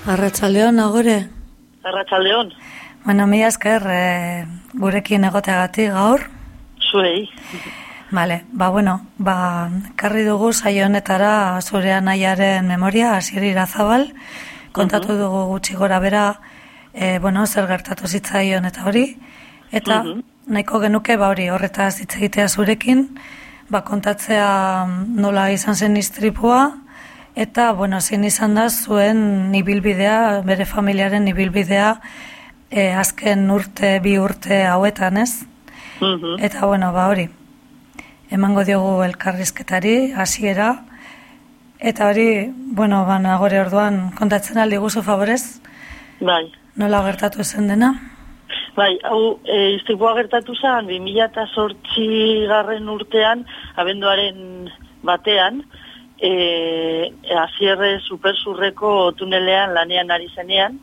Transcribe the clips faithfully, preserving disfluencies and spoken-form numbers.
Arratsaldeon, Agore. Arratsaldeon. Bueno, mi esker e, gurekin egoteagatik gaur. Zuei. Vale, ba bueno, ba karri dugu saio honetara zure anaiaren memoria, Asier Irazabal. Kontatu uh-huh. dugu gutxi gora bera, e, bueno, zer gertatu zitzaion eta hori. Eta uh-huh. nahiko genuke ba hori horretaz hitz egitea zurekin, ba kontatzea nola izan zen istripua. Eta, bueno, zein izan da zuen ibilbidea, bere familiaren ibilbidea, e, azken urte, bi urte hauetan, ez? Uh-huh. Eta, bueno, ba hori, emango diogu elkarrizketari, hasiera, eta hori, bueno, ba, Agore orduan kontatzen aldi guzu favorez? Bai. Nola gertatu zen dena? Bai, hau, e, istripua gertatu zen, bi mila zortzi garren urtean, abenduaren batean, E, Asierre supersurreko tunelean lanean ari zenean.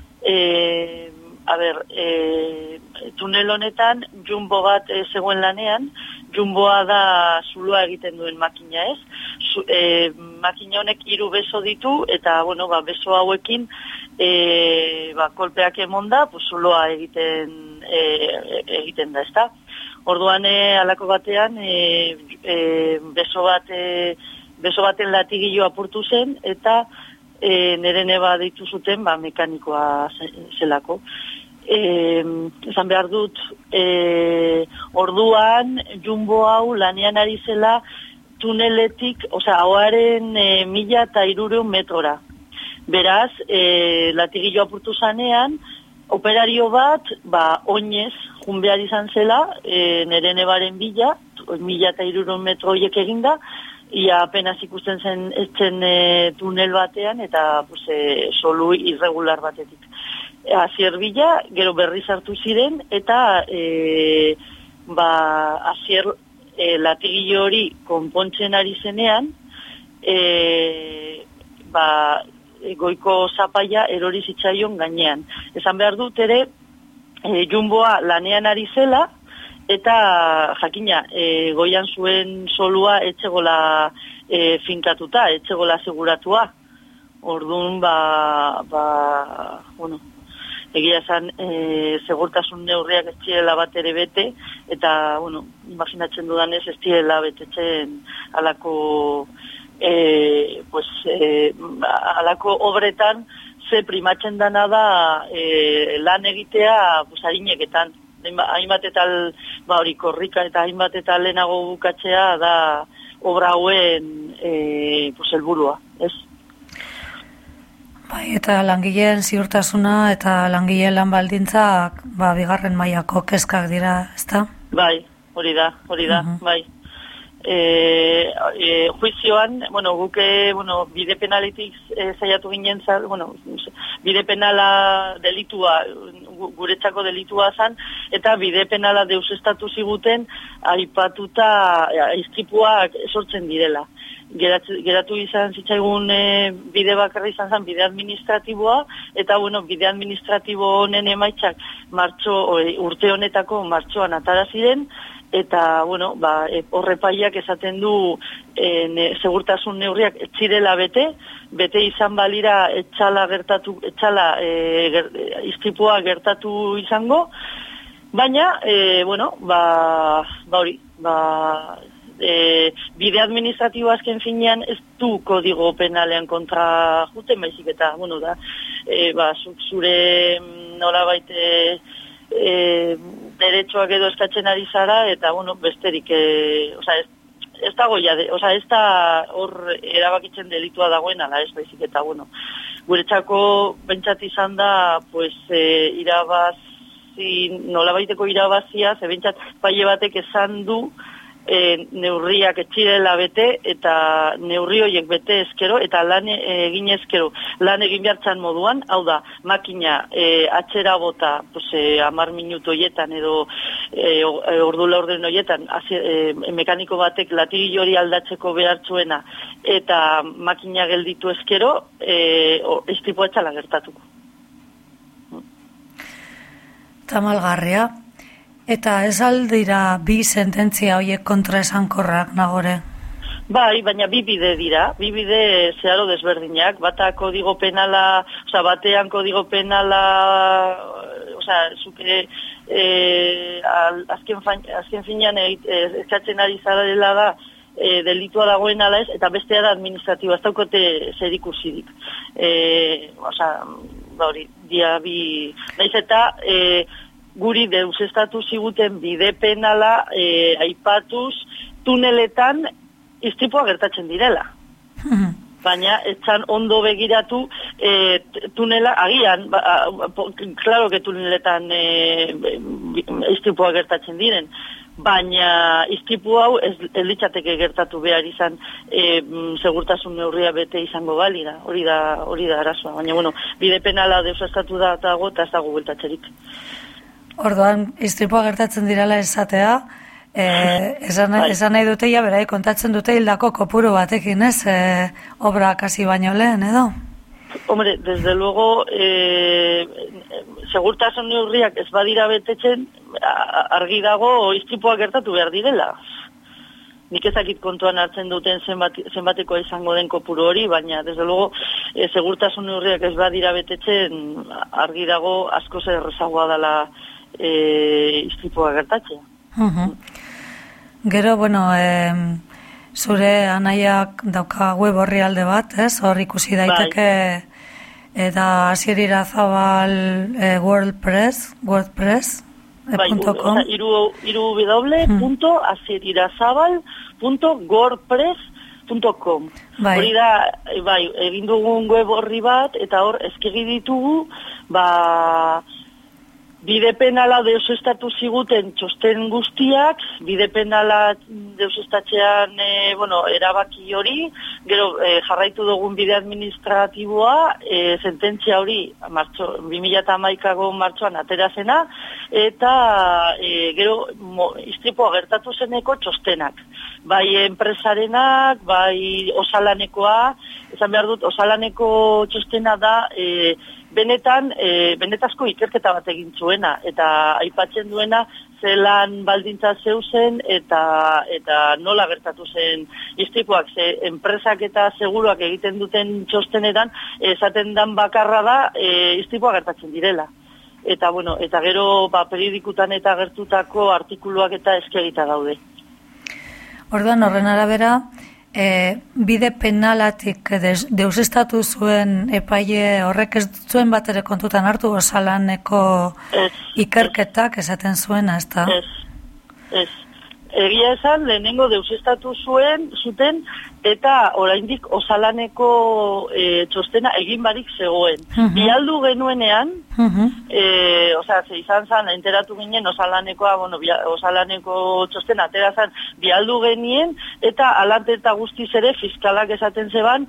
E, a ber, e, tunel honetan jumbo bat e, zegoen lanean. Jumboa da zuloa egiten duen makina, ez? Zu, e, makina honek hiru beso ditu eta bueno, ba, beso hauekin e, ba, kolpeak emonda, pues zuloa egiten e, egiten da, ezta? Orduan e, halako batean e, e, beso bat e, beso baten latigillo apurtu zen, eta e, nere neba ditu zuten, ba, mekanikoa zelako. E, esan behar dut, e, orduan, jumbo hau lanean ari zela tuneletik, osea, hauaren e, mila eta irureun metrora. Beraz, e, latigillo apurtu zanean, operario bat, ba, oinez, junbear izan zela, e, nere nebaren bila, mila eta irureun metro horiek eginda, ia apenas ikusten zen etzen e, tunel batean eta pues, e, solu irregular batetik. E, Asier bila, gero berriz hartu ziren eta e, ba, Asier e, latigillo hori konpontzen ari zenean, e, ba, goiko zapaia erori zitzaion gainean. Esan behar dut ere, e, jumboa lanean ari zela, eta jakina, e, goian zuen solua etxegola e, finkatuta, etxegola seguratua. Orduan, ba, ba, bueno, egia esan, e, segurtasun neurriak ez direla bat ere bete, eta, bueno, imaginatzen dudanez ez direla betetzen alako, e, pues, e, alako obretan, ze primatzen dana da e, lan egitea, pues, harineketan. Hainbat eta ba hori korrika eta hainbat eta lehenago bukatzea da obra hauen e, pues, helburua, ez? Bai, eta langileen ziurtasuna eta langileen lan baldintzak ba, bigarren mailako kezkak dira, ezta? Bai, hori da, hori da, uh-huh. bai. E, e, juizioan, bueno, guke, bueno, bide penaletik e, zaiatu ginen zan, bueno, bide penala delitua, guretzako delitua zan, eta bide penala deusestatu ziguten aipatuta istripuak sortzen direla. Geratu, geratu izan zitzaigun e, bide bakarra izan zen bide administratiboa, eta bueno, bide administratibo honen emaitzak martxo, urte honetako martxoan atara ziren, eta, bueno, ba, e, horrepaiak esaten du e, ne, segurtasun neurriak etxirela bete, bete izan balira etxala gertatu, etxala e, ger, istripua gertatu izango, baina, e, bueno, ba, ba hori, ba, e, bide administratibo azken finean ez du kodigo penalean kontra juten baizik eta, bueno, da, e, ba, zure nola baite, e, derechoak edo eskatzen ari zara, eta, bueno, besterik, e, oza, ez, ez dago ja, oza, ez da hor erabakitzen delitua dagoen, ala ez baizik, eta, bueno, guretzako bentsat izan da, pues, e, irabazi, nolabaiteko irabazia, ze bentsat paile batek esan du, E, neurriak etxirela bete, eta neurri horiek bete ezkero, eta lan egin ezkero, lan egin behartzan moduan, hau da, makina e, atxera bota, pues, e, amar minuto hoietan, edo e, ordu laurden hoietan, e, mekaniko batek latigillo hori aldatzeko behartzuena, eta makina gelditu ezkero, e, istripua etxala gertatuko. Tamalgarria. Eta ez aldira bi sententzia horiek kontra esankorrak, Nagore? Bai, baina bi bide dira, bi bide zeharo desberdinak, bata kodigo penala, oza, batean kodigo penala, oza, zuke, e, azken, azken finean e, eskatzen ari zarela da, e, delitua dagoen ala ez, eta bestea da administratiba, ez daukote zer ikusirik. E, oza, ba hori, dia bi, naiz eta, e, guri deusestatu ziguten bide penala, e, aipatuz, tuneletan, istripua gertatzen direla. Baina, etzan ondo begiratu e, tunela, agian, ba, po, claro que tuneletan e, istripua gertatzen diren, baina istripu hau ez, ez litzateke gertatu behar izan e, segurtasun neurria bete izango balira, hori da, hori da arazoa. Baina, bueno, bide penala deusestatu da dago eta ez dago bueltatzerik. Orduan, istripua gertatzen direla esatea, Eh, esan, esan nahi dute ja, berai, kontatzen dute hildako kopuru batekin, ez? Eh, obra kasi baino lehen, edo? Hombre, desde luego, eh, segurtasun neurriak ez badira betetzen, argi dago istripua gertatu behar direla. Nik ezakit kontuan hartzen duten zenbat, zenbatekoa izango den kopuru hori, baina, desde luego, eh, segurtasun neurriak ez badira betetzen, argi dago asko zer errezagoa dela eh, istripua gertatzea. Uh-huh. Gero, bueno, eh, zure anaiak dauka web horri alde bat, ez? Hor ikusi daiteke eta Asier Irazabal eh, WordPress, WordPress bai, punto com. Iru, iru w punto asier irazabal punto wordpress punto com. Bai. Hori da, bai, egin dugun web horri bat, eta hor eskegi ditugu, ba... Bide penala deusestatu ziguten txosten guztiak, bide penala deusestatzean e, bueno, erabaki hori, gero e, jarraitu dugun bide administratiboa, e, sententzia hori martxo, bi mila hamaikako martxoan atera zena, eta e, gero mo, istripua gertatu zeneko txostenak. Bai enpresarenak, bai osalanekoa, esan behar dut, osalaneko txostena da... E, Benetan, e, benetazko ikerketa bat egin zuena, eta aipatzen duena zelan baldintza zeuzen eta eta nola gertatu zen istripuak, ze enpresak eta seguruak egiten duten txostenetan, esaten dan bakarra da e, istripua gertatzen direla. Eta, bueno, eta gero ba, periodikutan eta gertutako artikuluak eta eskegita daude. Orduan, horren arabera, E, bide penalatik deusestatu zuen epaile horrek ez zuen bat ere kontutan hartu osalaneko es, ikerketak es. Esaten zuena, ez da? Ez, ez. Egia esan, lehenengo deusestatu zuen, zuten, eta oraindik osalaneko e, txostena egin barik zegoen. Uh-huh. Bialdu genuenean, uh-huh. e, oza, ze izan zan, enteratu ginen osalanekoa, bueno, bia, osalaneko txostena atera zan, bialdu genien, eta alante eta guztiz ere fiskalak esaten zeban,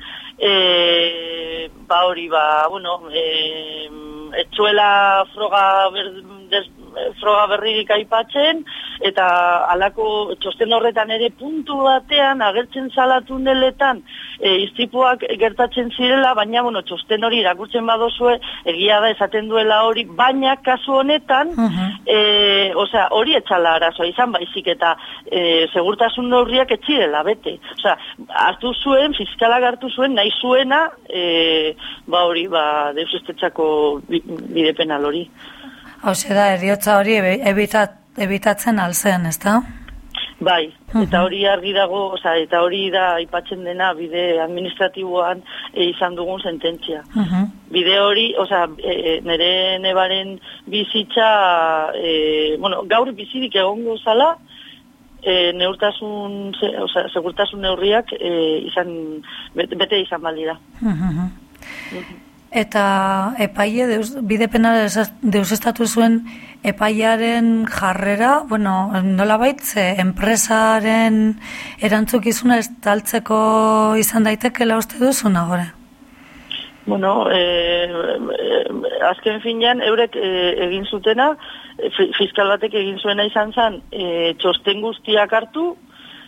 e, ba hori, ba, bueno, e, etxuela froga ber, des, froga berririk aipatzen, eta halako txosten horretan ere puntu batean agertzen zala tuneletan e, istripuak gertatzen zirela, baina bueno, txosten hori irakurtzen badozue, egia da esaten duela hori, baina kasu honetan, uh-huh. e, osea, hori etxala arazoa izan baizik eta e, segurtasun neurriak etxirela, bete. Osea, hartu zuen, fiskalak hartu zuen, nahi zuena, e, ba hori, ba, deusestetxako bide penal hori. Hau da, eriotza hori ebitat, ebitatzen alzen, ez da? Bai, uh-huh. Eta hori argi dago, oza, eta hori da aipatzen dena bide administratiboan e, izan dugun sententzia. Uh-huh. Bide hori, oza, e, nire nebaren bizitza, e, bueno, gaur bizirik egongo zala, e, neurtasun, se, oza, segurtasun neurriak e, izan, bete izan baldira. Uh-huh. Uh-huh. Eta epaile, deus, bide penala deusestatu zuen epailearen jarrera, bueno, nolabait, enpresaren erantzukizuna estaltzeko izan daitekela uste duzu nagore? Bueno, eh, azken finean, eurek eh, egin zutena, fiskal batek egin zuena izan zen, eh, txosten guztiak hartu,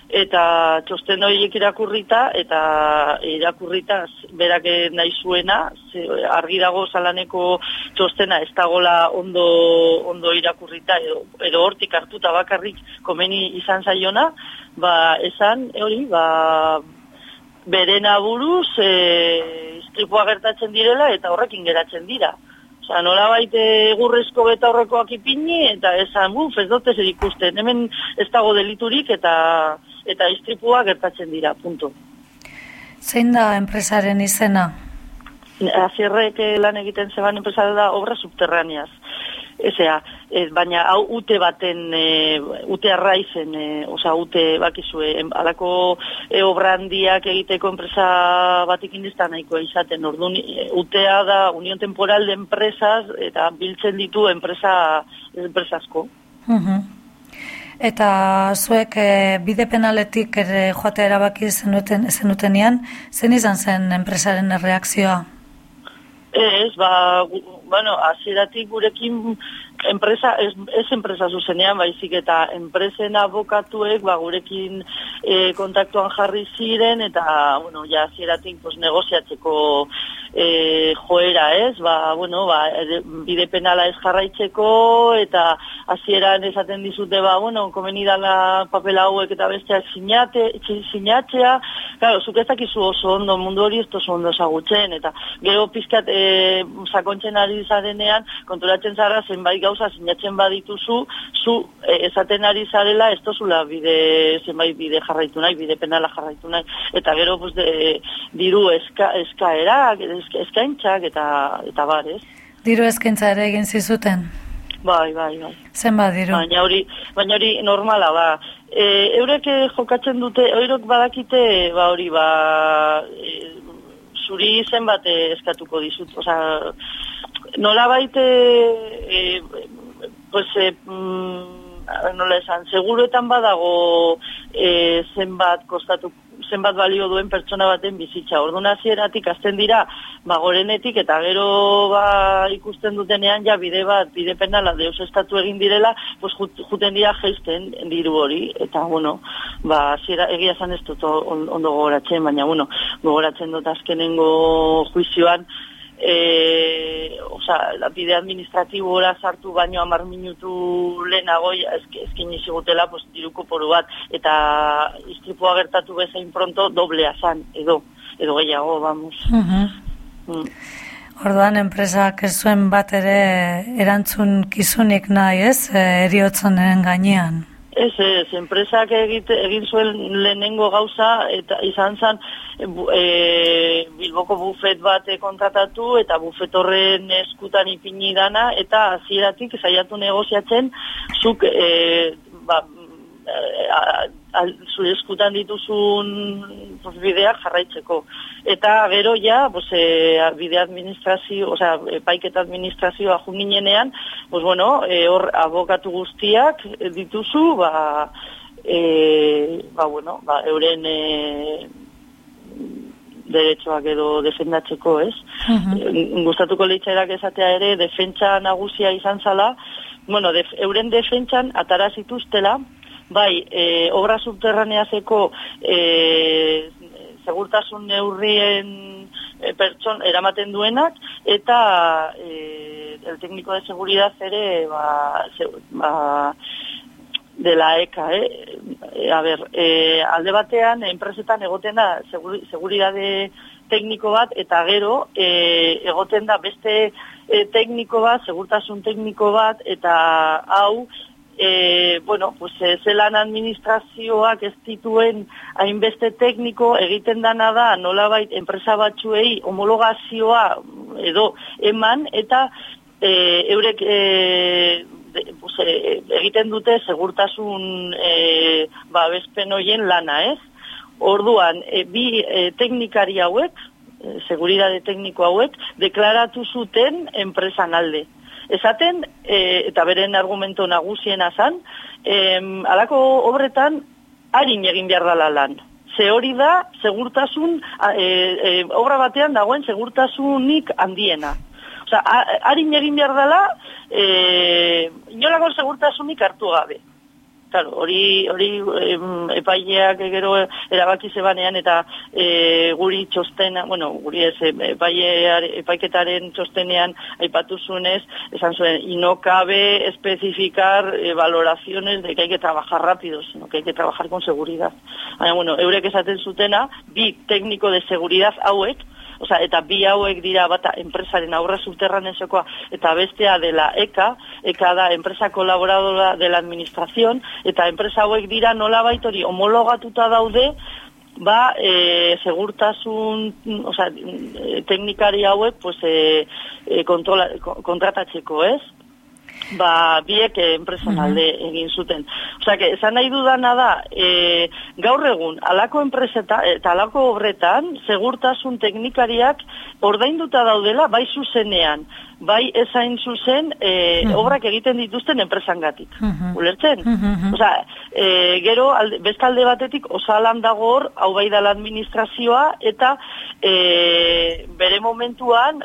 eta txosten horiek irakurrita, eta irakurrita berak nahi zuena, argi dago Salaneko txostena ez dagola ondo, ondo irakurrita, edo, edo hortik hartuta bakarrik komeni izan zaiona, ba, esan, hori, ba, beren aburuz, e, istripua gertatzen direla, eta horrekin geratzen dira. Osa, nola baite egurrezko beta horrekoak ipini, eta esan, buf, ez dut ez ikusten, hemen ez dago deliturik, eta eta istripua gertatzen dira, punto. Zein da enpresaren izena? Azierrek lan egiten zeban enpresa da obra subterraneaz. Ezea, ez, baina hau ute baten, e, ute arraizen, e, oza, ute bakizue, alako e, obra handiak egiteko enpresa batekin ez da nahikoa izaten. Orduan, e, utea da Unión Temporal de Empresas, eta biltzen ditu enpresa, enpresasko. Uh-huh. Eta zuek e, bide penaletik ere joatea erabaki zenuten, zenutenean, zen izan zen enpresaren erreakzioa? Ez, ba, gu, bueno, hasieratik gurekin enpresa, ez, ez enpresa zuzenean, baizik eta enpresen abokatuek, ba, gurekin e, kontaktuan jarri ziren, eta, bueno, ja, hasieratik, pues, negoziatzeko e, joera, ez, ba, bueno, ba, bide penala ez jarraitzeko, eta hasieran esaten dizute, ba, bueno, komeni dala papel hauek eta besteak sinate, sinatzea, claro, zuk ez dakizu oso ondo mundu hori, ez oso ondo ezagutzen, eta gero pizkat e, sakontzen ari zarenean, konturatzen zara zenbait gauza sinatzen badituzu, zu e, esaten ari zarela, ez tozula bide, zenbait bide jarraitu nahi, bide penala jarraitu nahi, eta gero pues, de, diru eska, eskaerak, eska, eskaintzak, eta, eta bar, ez? Diru eskaintza ere egin zizuten? Bai, bai, bai. Zenbat diru? Baina hori, baina hori normala, ba. E, eurek jokatzen dute, eurek badakite, ba hori, ba, e, zuri zenbat eskatuko dizut, oza, nola baite, e, pues, e, mm, nola esan, seguruetan badago e, zenbat kostatu, zenbat balio duen pertsona baten bizitza. Orduan hasieratik hasten dira, ba, gorenetik, eta gero ba, ikusten dutenean, ja, bide bat, bide penala, deus estatu egin direla, pues, juten dira geisten diru hori, eta, bueno, ba, hasiera, egia zan ez dut ondo gogoratzen, baina, bueno, gogoratzen dut azkenengo juizioan, E, oza, bide administratibora sartu baino hamar minutu lehenago eskin izigutela pues, diruko poru bat, eta istripua gertatu bezain pronto doblea zan, edo, edo gehiago, vamos. Uh-huh. Mm. Orduan, enpresak ez zuen bat ere erantzun kizunik nahi, ez, eriotzonen gainean? Ez, ez, enpresak egite, egin zuen lehenengo gauza, eta izan zen e, Bilboko bufet bat kontratatu, eta bufet horren eskutan ipini dana, eta hasieratik saiatu negoziatzen, zuk e, ba, zure eskutan dituzun bideak jarraitzeko. Eta gero ja, pues, e, bide administrazio, osea, epaiketa administrazioa junginenean, pues bueno, e, hor abokatu guztiak dituzu, ba, e, ba bueno, ba, euren e, derechoak edo defendatzeko, ez? Uh-huh. Gustatuko leitzairak esatea ere, defentsa nagusia izan zala, bueno, def, euren defentsan atara zituztela, bai, e, obra subterraneazeko e, segurtasun neurrien e, pertson eramaten duenak, eta e, el técnico de seguridad ere, ba, se, ba de la E C A, eh? E, a ber, e, alde batean, enpresetan egoten da seguridade tekniko bat, eta gero e, egoten da beste e, tekniko bat, segurtasun tekniko bat, eta hau, E, bueno, pues, e, zelan administrazioak ez dituen hainbeste tekniko egiten dana da nolabait enpresa batzuei homologazioa edo eman, eta e, eurek e, de, pues, e, egiten dute segurtasun e, babespen horien lana, ez? Orduan, e, bi e, teknikari hauek, e, seguridade tekniko hauek, deklaratu zuten enpresan alde. Esaten, e, eta beren argumento nagusiena zan, e, alako obretan harin egin behar dela lan. Ze hori da, segurtasun, e, e, obra batean dagoen segurtasunik handiena. Osa, harin egin behar dela, e, inolako segurtasunik hartu gabe. Claro, hori hori epaileak gero erabaki zebanean eta e, guri txostena, bueno, guri ez epaile epaiketaren txostenean aipatu zuenez, esan zuen, y no cabe especificar eh, valoraciones de que hay que trabajar rápido, sino que hay que trabajar con seguridad. Baina, bueno, eurek esaten zutena, bi técnico de seguridad hauek, Osa, eta bi hauek dira bata enpresaren aurre subterranezokoa eta bestea dela E K A, E K A da enpresa kolaboradora de la administración, eta enpresa hauek dira nolabait hori homologatuta daude, ba, e, segurtasun, osa, teknikari hauek, pues, e, e, kontrola, kontratatzeko, ez? Ba, biek enpresan alde egin zuten. Osea, que esan nahi dudana da, e, gaur egun, alako enpreseta eta alako obretan, segurtasun teknikariak ordainduta daudela, bai zuzenean, bai ezain zuzen, e, uh-huh. obrak egiten dituzten enpresangatik. Uh-huh. Ulertzen? Uh-huh. Osea, e, gero, alde, bestalde batetik, osalan dago hor, hau bai da la administrazioa, eta e, bere momentuan,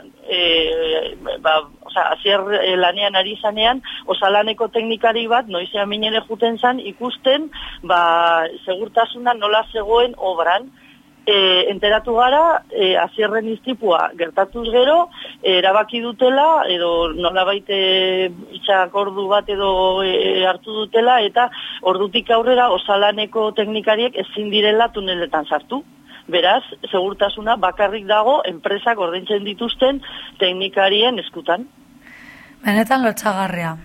e, ba, Osa, azier eh, lanean ari zanean, osalaneko teknikari bat, noizean minene juten zan, ikusten, ba, segurtasuna nola zegoen obran. E, enteratu gara, e, azierren iztipua gertatuz gero, e, erabaki dutela, edo nola baite itxak ordu bat edo e, hartu dutela, eta ordutik aurrera osalaneko teknikariek ezin direla tuneletan sartu. Beraz, segurtasuna bakarrik dago enpresak ordaintzen dituzten teknikarien eskutan. Benetan lotxagarria.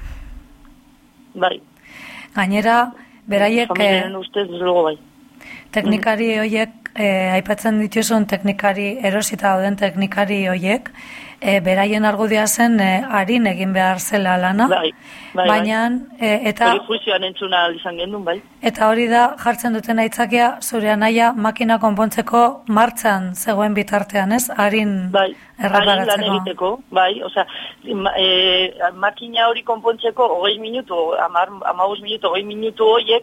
Bai. Gainera, beraiek... Familiaren ustez, luego bai. Teknikari hoiek, eh, aipatzen dituzun teknikari, erosita dauden teknikari hoiek, eh, beraien argudia zen eh, harin egin behar zela lana. Bai, bai, baina, eh, eta... Hori juizioan entzuna izan gendun, bai. Eta hori da, jartzen duten aitzakia, zure anaia makina konpontzeko martxan zegoen bitartean, ez? Harin bai. erreparatzeko. Harin lan egiteko, bai. Osea, ma, e, makina hori konpontzeko hogei minutu, amabos minutu, hogei minutu horiek,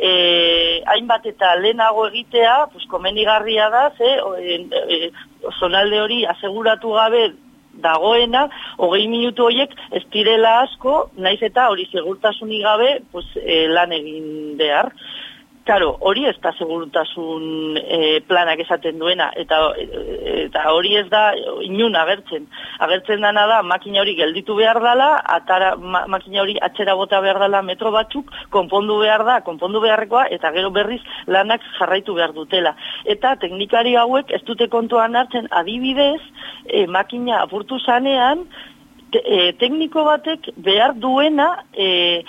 e, hainbat eta lehenago egitea, pues, komenigarria da, ze, e, e, zonalde hori aseguratu gabe dagoena, hogei minutu horiek ez direla asko, naiz eta hori segurtasunik gabe pues, e, lan egin behar. Karo, hori ez da segurtasun e, planak esaten duena, eta, eta hori ez da inun agertzen. Agertzen dana da, makina hori gelditu behar dela, atara, ma, makina hori atxera bota behar dela metro batzuk, konpondu behar da, konpondu beharrekoa, eta gero berriz lanak jarraitu behar dutela. Eta teknikari hauek ez dute kontuan hartzen adibidez, e, makina apurtu zanean, te, e, tekniko batek behar duena, e,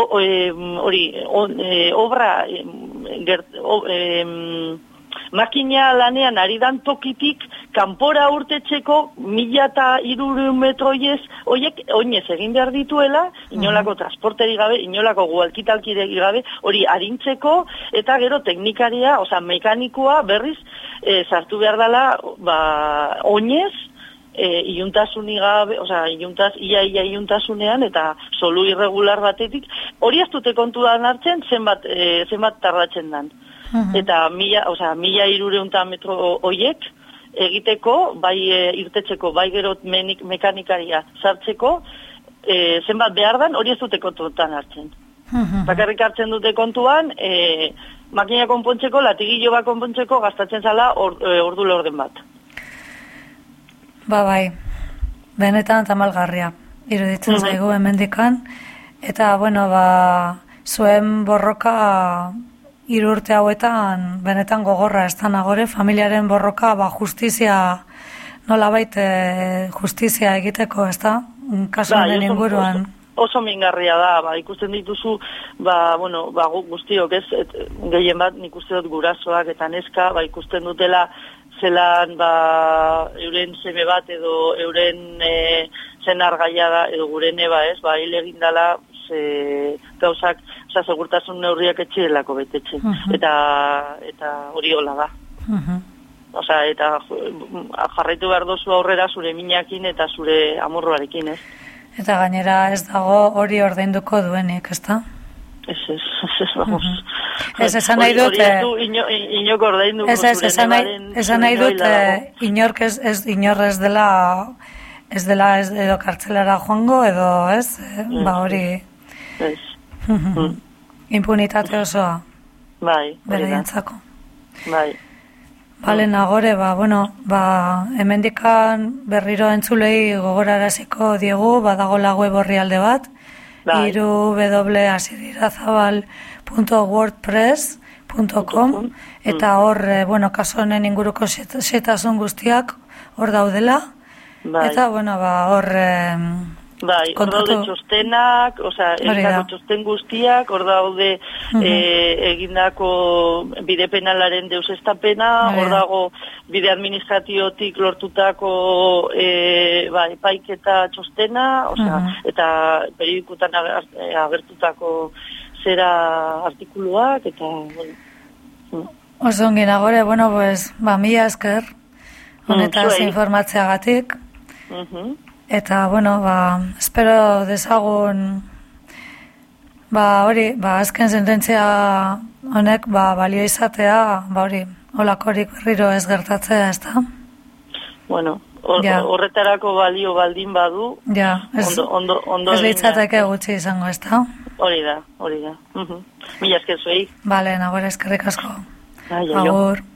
hori, e, obra, e, gert, o, e, makina lanean ari dan tokitik, kanpora urtetxeko mila eta hirurehun metroiez, oiek, oinez egin behar dituela, inolako transporteri gabe, inolako gualkitalkidegi gabe, hori arintzeko, eta gero teknikaria, oza, mekanikoa berriz, e, sartu behar dela, ba, oinez, E, iuntasunik gabe, oza, iuntaz, ia, ia iuntasunean, eta solu irregular batetik, hori ez dute kontuan hartzen, zenbat, e, zenbat tardatzen dan. Uh-huh. Eta mila, oza, mila irureunta metro hoiek, egiteko, bai e, irtetzeko, bai gero menik, mekanikaria sartzeko, e, zenbat behar dan, hori ez dute kontuan hartzen. Uh-huh. Bakarrik hartzen dute kontuan, e, makina konpontzeko, latigillo bat konpontzeko, gastatzen zala or, e, ordu lorden bat. Ba bai, benetan tamalgarria, iruditzen uh-huh. zaigu hemendikan, eta, bueno, ba, zuen borroka hiru urte hauetan benetan gogorra ez da nagore, familiaren borroka, ba, justizia, nolabait e, justizia egiteko, ez da, kasu honen inguruan. Oso, oso mingarria da, ba, ikusten dituzu, ba, bueno, ba, guztiok, ez, et, gehien bat, nik uste dut gurasoak eta neska, ba, ikusten dutela, zelan ba, euren seme bat edo euren e, zenar gaiaga edo gurene ba ez, ba hil egindala ze, gauzak, oza, segurtasun neurriak etxeelako betetxe. Uh-huh. Eta eta hori hola da. Uh-huh. Oza, eta jarraitu behar dozu aurrera zure minakin eta zure amorroarekin, ez? Eta gainera ez dago hori ordainduko duenik, ez da? Ez, ez, ez, vamos. Ez, esan nahi dut... Inok ordaindu... Ez, ez, esan nahi dut inork ez, ez, inor ez dela, ez dela ez, edo kartzelara joango, edo ez, ba hori... Ez. impunitate osoa. Bai, beraientzako. Bai. Bale, nagore, ba, bueno, ba, hemendikan berriro entzulei gogoraraziko diegu, badagola web orrialde bat, bai. iru w w asierirazabal punto wordpress punto com, eta hor, eh, bueno, kaso honen inguruko xetasun guztiak hor daudela, bai. Eta, bueno, ba, hor... Eh, bai, hor daude txostenak, oza, egindako txosten guztiak, hor daude uh-huh. e, egindako bide penalaren deusestapena, hor dago bide administratiotik lortutako e, ba, epaiketa txostena, oza, uh-huh. eta periodikutan agertutako zera artikuluak, eta... Bueno. Oso ongi nagore, bueno, pues, ba, mila esker, honetaz mm, informatzeagatik, uh-huh. Eta, bueno, ba, espero dezagun, ba, hori, ba, azken sententzia honek, ba, balio izatea, ba, hori, holakorik berriro ez gertatzea, ez da? Bueno, or, ja. horretarako balio baldin badu, ja, ez, ondo, ondo, ondo ez litzateke gutxi izango, ez da? Hori da, hori da. Uh-huh. Mila esker zuei. Bale, nagore eskerrik asko. Ai, ai, Agur.